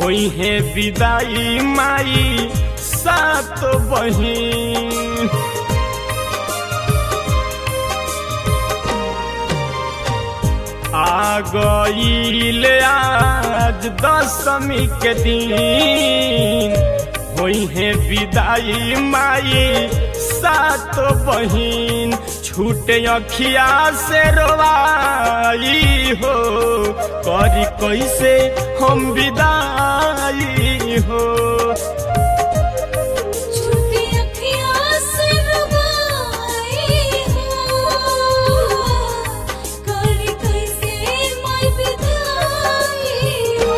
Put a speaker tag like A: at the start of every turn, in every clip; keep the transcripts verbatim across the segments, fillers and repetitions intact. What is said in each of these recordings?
A: होई है विदाई माई सात बहिन। आ गईल आज दशमी के दिन, होई है विदाई माई सात बहिन। छूटे अखिया से रोवाई हो, करी कैसे हम विदाई हो।
B: छूटे अखिया से रोवाई हो, करी कैसे मैं विदाई हो।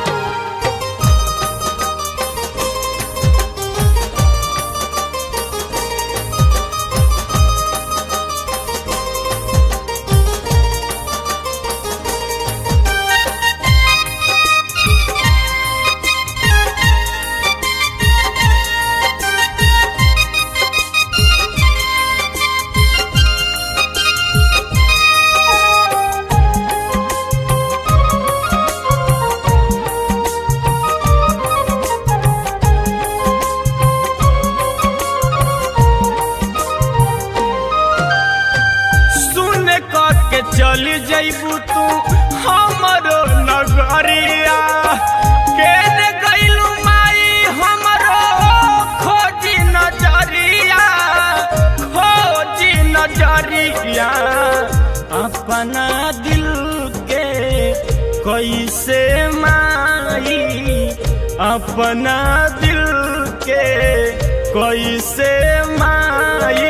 A: के चल जइबू तू हमरो नगरिया, केने गइलू माई हमरो खोजी नजरिया, खोजी नजरिया। अपना दिल के कैसे माई, अपना दिल के कैसे माई,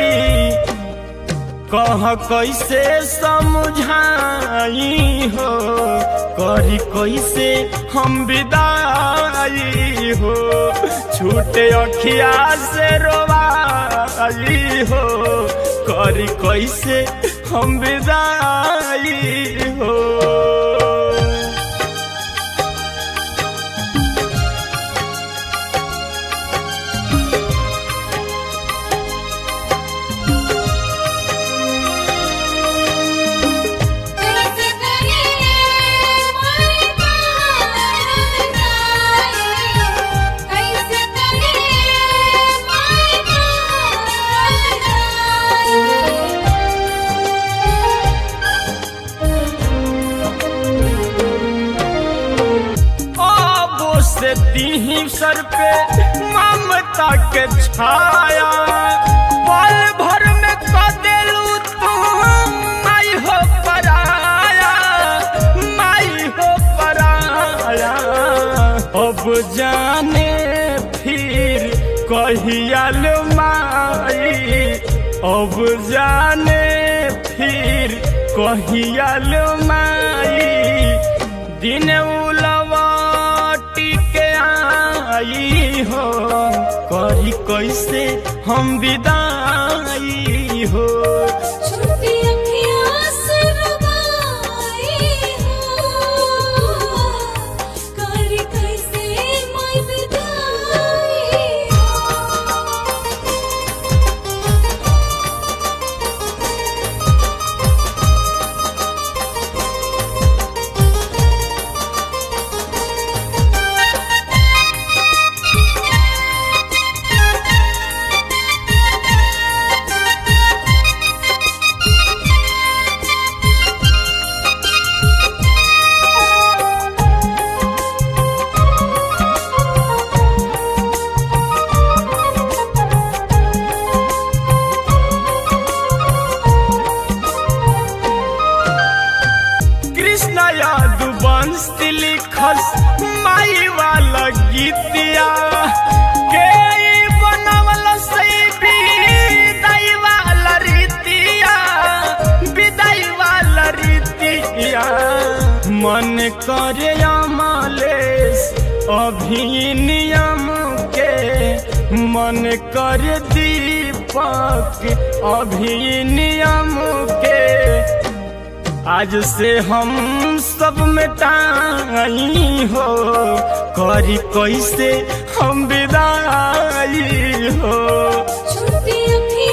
A: कह कैसे समझाई हो, करी कैसे हम विदाई हो। छूटे अखिया से रोवाई हो, करी कैसे हम विदाई हो। दीही सर पे ममता के छाया, पल भर में कदेलू तू माई हो पराया, माई हो पराया। अब जाने फिर कहियल माई, अब जाने फिर कहियल माई। दिन आई हो, करी कैसे हम विदाई हो।
B: छूटे अखिया से रोवाई हो, करी कैसे मैं विदाई हो।
A: लिखस माई वाला गीतिया, के बनवल सही विदाई वाला रीतिया, विदाई वाला रीतिया। मन करे अमलेश अभी नियम के, मन करे दीपक अभी नियम के। आज से हम सब मिटाई हो, करी कैसे हम विदाई हो।
B: छूटी